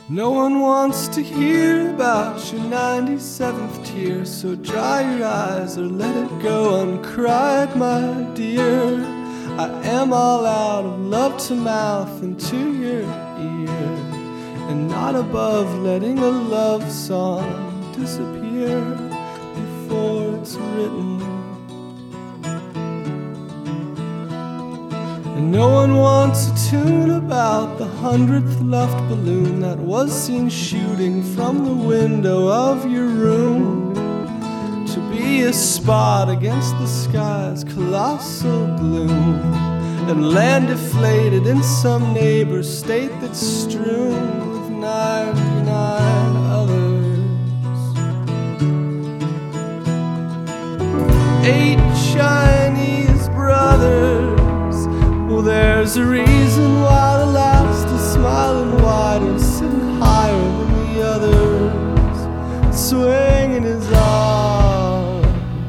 No one wants to hear about your 97th tear, so dry your eyes or let it go uncried, my dear. I am all out of love to mouth and to your ear, and not above letting a love song disappear before it's written. And no one wants a tune about the 100th left balloon that was seen shooting from the window of your room, to be a spot against the sky's colossal gloom, and land deflated in some neighbor state that's strewn with 99 others. 8 Chinese brothers. Well, there's a reason why the last is smiling wider, sitting higher than the others, swinging his arms.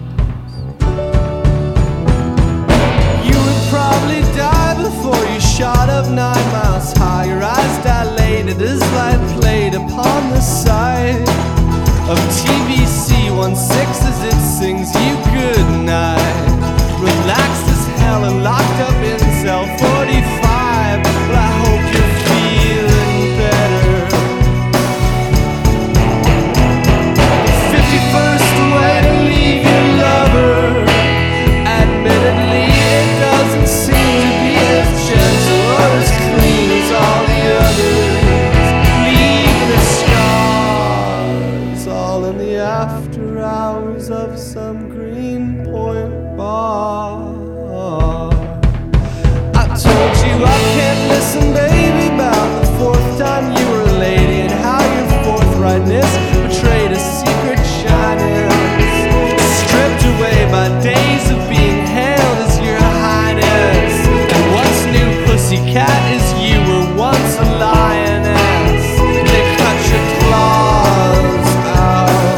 You would probably die before you shot up 9 miles high, your eyes dilated as light played upon the side of TVC 16 as it sings you good night. Relaxed as hell and locked up in cell 45. Well, I hope you're feeling better. The 51st way to leave your lover. Admittedly, it doesn't seem to be as gentle or as clean as all the others, leaving the scars all in the after hours of some Greenpoint bar. I told you I can't listen, baby, about the 4th time you were a lady, and how your forthrightness betrayed a secret shyness, stripped away by days of being hailed as your highness. And what's new, pussycat, is you were once a lioness. They cut your claws out.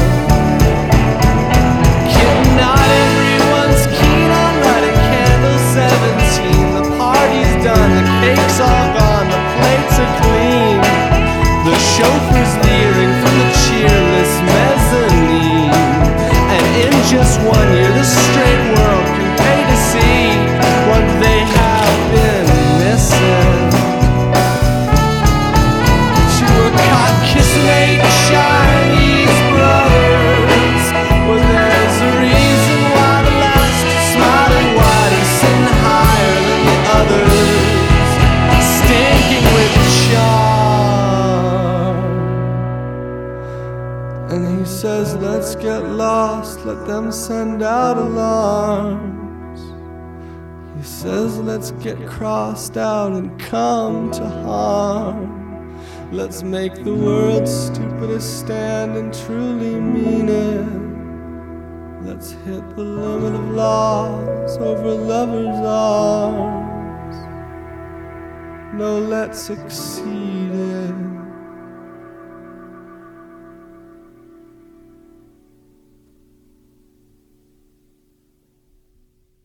Kid, not everyone's keen on lighting candles 17. The party's done, the cake's all gone, the plates are clean. The chauffeur's leering from the cheerless mezzanine. And in just 1 year, the straight world can pay to see what they have been missing. You were caught kissing 8 Chinese brothers. Well, there's a reason why the last is smiling wide and sitting higher than the others, stinking with charm. And he says, let's get lost, let them send out alarms. He says, let's get crossed out and come to harm. Let's make the world's stupidest stand and truly mean it. Let's hit the limit of laws over lovers' arms. No, let's exceed it.